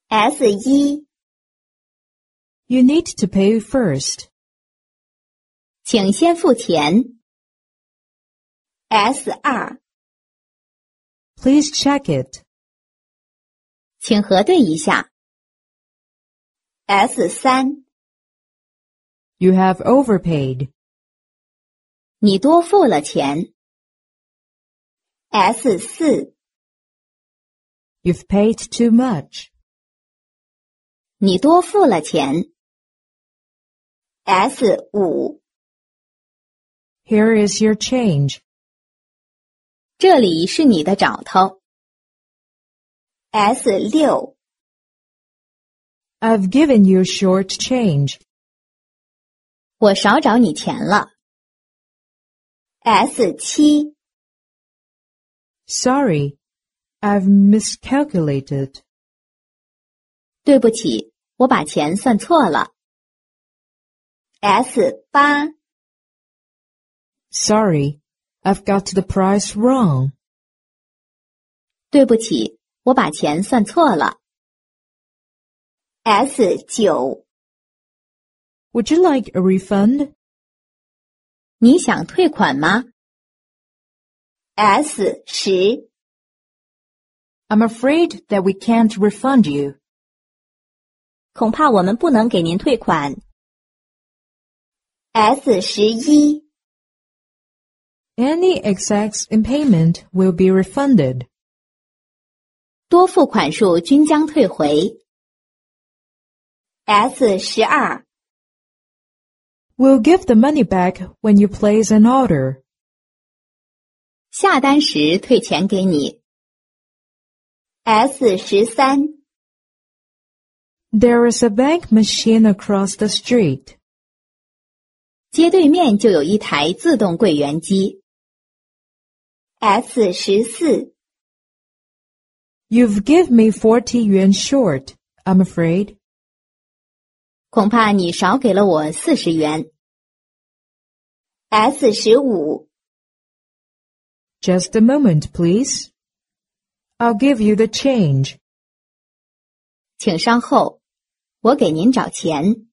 S1 You need to pay first. 请先付钱。S2 Please check it. 请核对一下。S3 You have overpaid. 你多付了钱。S4 You've paid too much. 你多付了钱。S5 Here is your change. 这里是你的找头。S6 I've given you short change. 我少找你钱了。S7 Sorry, I've miscalculated. 对不起，我把钱算错了。S8 Sorry, I've got the price wrong. 对不起，我把钱算错了。S9 Would you like a refund? 你想退款吗？ S10 I'm afraid that we can't refund you. 恐怕我们不能给您退款。S11 Any excess in payment will be refunded. 多付款数均将退回。S12 We'll give the money back when you place an order. 下单时退钱给你。S13 There is a bank machine across the street. 街对面就有一台自动柜员机。S14 You've given me 40 yuan short, I'm afraid. 恐怕你少给了我40元。S15 Just a moment, please. I'll give you the change. 请稍后，我给您找钱。